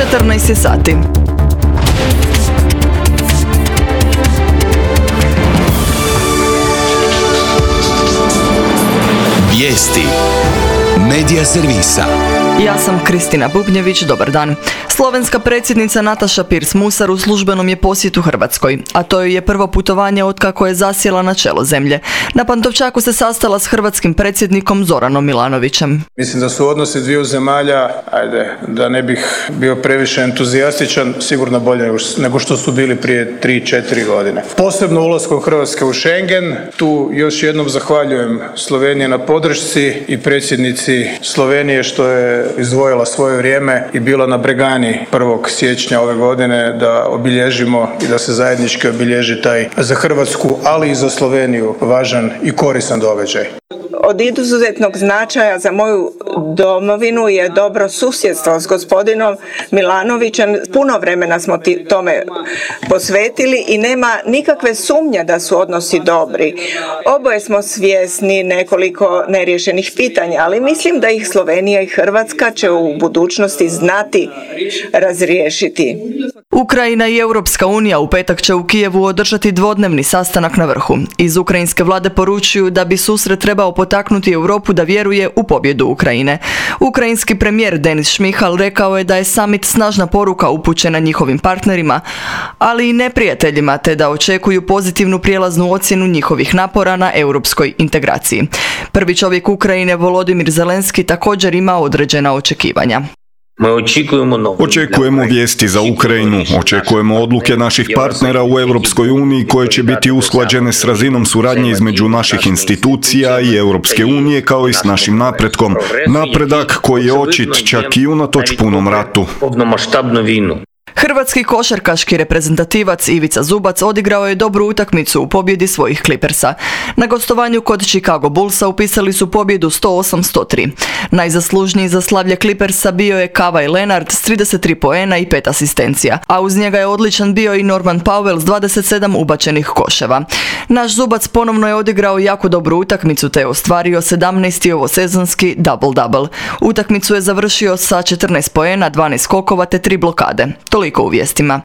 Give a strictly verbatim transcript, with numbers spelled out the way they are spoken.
četrnaest sati. Vijesti Medija servisa. Ja sam Kristina Bubnjević, dobar dan. Slovenska predsjednica Nataša Pirc-Musar u službenom je posjetu Hrvatskoj, a to joj je prvo putovanje otkako je zasjela na čelo zemlje. Na Pantovčaku se sastala s hrvatskim predsjednikom Zoranom Milanovićem. Mislim da su odnosi dviju zemalja, ajde, da ne bih bio previše entuzijastičan, sigurno bolje nego što su bili prije tri četiri godine. Posebno ulaskom Hrvatske u Schengen, tu još jednom zahvaljujem Sloveniji na podršci i predsjednici Slovenije što je izdvojila svoje vrijeme i bila na Bregani prvog siječnja ove godine da obilježimo i da se zajednički obilježi taj za Hrvatsku, ali i za Sloveniju važan i koristan događaj. Od izuzetnog značaja za moju domovinu je dobro susjedstvo s gospodinom Milanovićem. Puno vremena smo ti, tome posvetili i nema nikakve sumnje da su odnosi dobri. Oboje smo svjesni nekoliko neriješenih pitanja, ali mislim da ih Slovenija i Hrvatska će u budućnosti znati razriješiti. Ukrajina i Europska unija u petak će u Kijevu održati dvodnevni sastanak na vrhu. Iz ukrajinske vlade poručuju da bi susret trebao potaknuti Europu da vjeruje u pobjedu Ukrajine. Ukrajinski premijer Denis Šmihal rekao je da je samit snažna poruka upućena njihovim partnerima, ali i neprijateljima, te da očekuju pozitivnu prijelaznu ocjenu njihovih napora na europskoj integraciji. Prvi čovjek Ukrajine Volodimir Zelenski također ima određena očekivanja. Očekujemo vijesti za Ukrajinu, očekujemo odluke naših partnera u Europskoj uniji koje će biti usklađene s razinom suradnje između naših institucija i Europske unije kao i s našim napretkom. Napredak koji je očit čak i unatoč punom ratu. Hrvatski košarkaški reprezentativac Ivica Zubac odigrao je dobru utakmicu u pobjedi svojih Clippersa. Na gostovanju kod Chicago Bullsa upisali su pobjedu sto osam sto tri. Najzaslužniji za slavlje Clippersa bio je Kawhi Leonard s trideset tri poena i pet asistencija, a uz njega je odličan bio i Norman Powell s dvadeset sedam ubačenih koševa. Naš Zubac ponovno je odigrao jako dobru utakmicu te je ostvario sedamnaesti ovosezonski double-double. Utakmicu je završio sa četrnaest poena, dvanaest skokova te tri blokade. Toliko u vijestima.